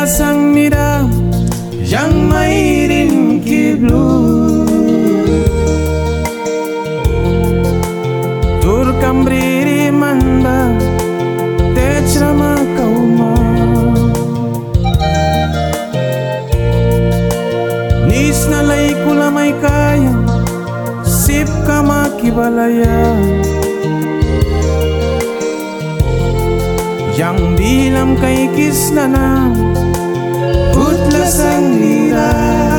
sang nida yang mairin kiblu tur kambriri manda techrama kauma nis nalay kulamay kaya sip kama kibalaya yang bilam kay kisnana putla sang nira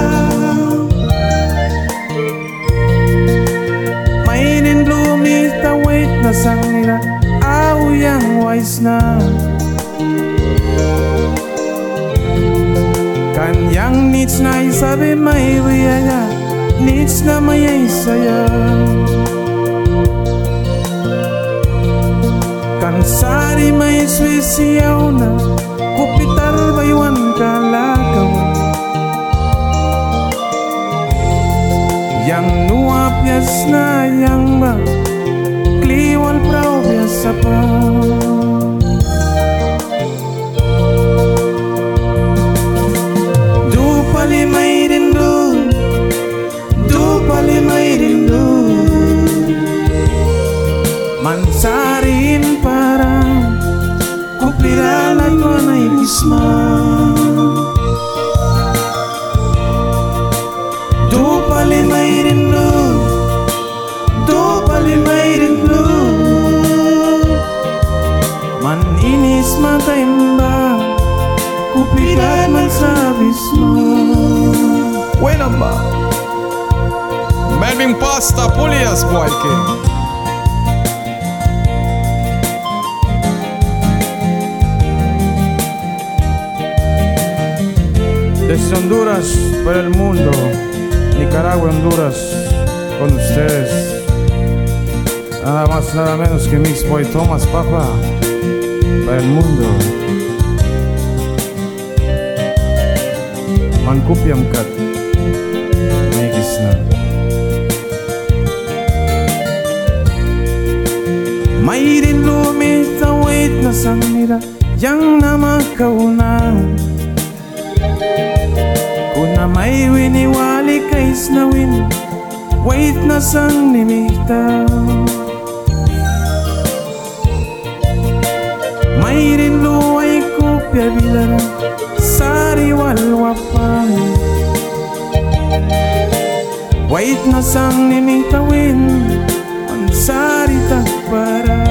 mainin lumita wait na sang nira aw yang wise na kanyang needs na isabi may wiyaya needs na may saya kansari may swisiyaw na kupitar baywan kalagaw yang nuapyas na yang ba kliwal prawyas apa du pali may rindu du pali may rindu mansarin para kupirala ko na ikisma du pali may rindu du pali may rindu man inis mataimba kupiral man sabis mo Bueno ba Melvin Pasta Pulias Boyke Desde Honduras para el mundo, Nicaragua, Honduras, con ustedes. Nada más, nada menos que Mix Boy Thomas, papá, para el mundo. Mankupiam kat, Megisna. Mayrin lumita wait na sang nila, yang namakauna. Kuna may winiwali kais na win wait na sang nimita mayrin luway kopya bilara sari walwapan wait na sang nimita win ang sari takpara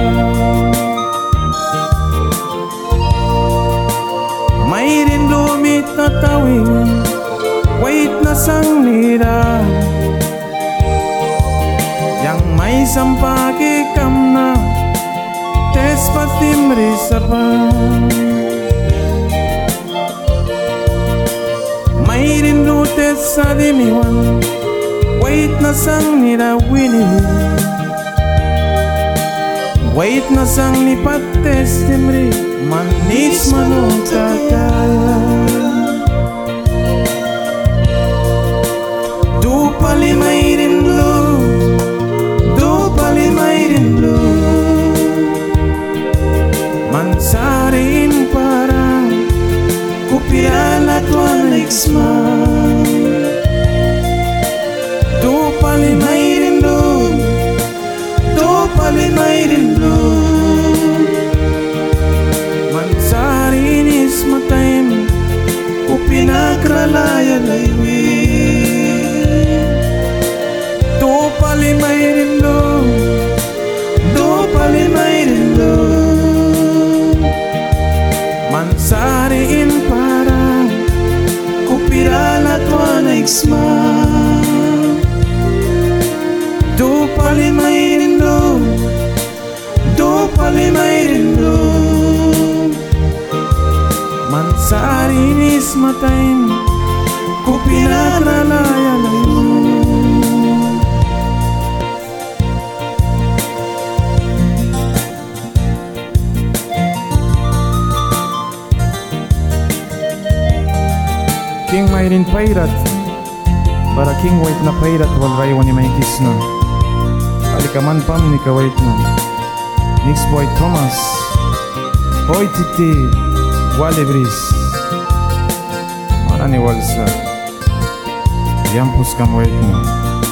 mayrin lumita tawin wait na sang nira yang may sampaki kam na tes patimri sapan may rindu sa dimiwan wait na sang nira wini wait na sang nipates timri manis manutagaya du pali may rindu du pali may rindu mansarin para kupiala tuan iksma du pali may rindu du pali may rindu mansarin ismataim kupinakralaya laywi du pali may rindu du pali may rindu mansariin para kupirala tuana iksma du pali may rindu du pali may rindu mansariin ismataim kupinakralaya laywi King Mayrin Pairat para King White na Pairat wal raywan ni may kisna alikaman pam ni ka White na Mix Boy Thomas Hoy titi Wale Bris Ani walsa Yampus kam waiting